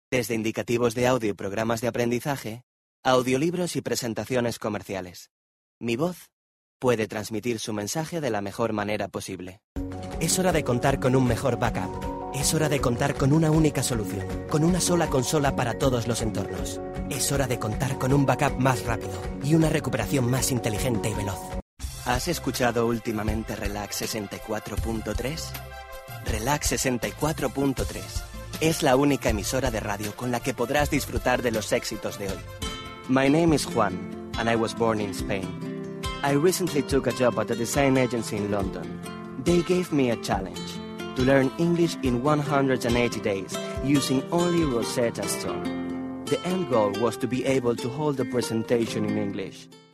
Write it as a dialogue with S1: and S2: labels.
S1: Desde indicativos de audio y programas de aprendizaje, audiolibros y presentaciones comerciales. Mi voz puede transmitir su mensaje de la mejor manera posible. Es hora de contar con un mejor backup. Es hora de contar con una única solución, con una sola consola para todos los entornos. Es hora de contar con un backup más rápido y una recuperación más inteligente y veloz. ¿Has escuchado últimamente Relax 64.3? Relax 64.3 es la única emisora de radio con la que podrás disfrutar de los éxitos de hoy. My name is Juan, and I was born in Spain. I recently took a job at a design agency in London. They gave me a challenge to learn English in 180 days using only Rosetta Stone. The end goal was to be able to hold a presentation in English.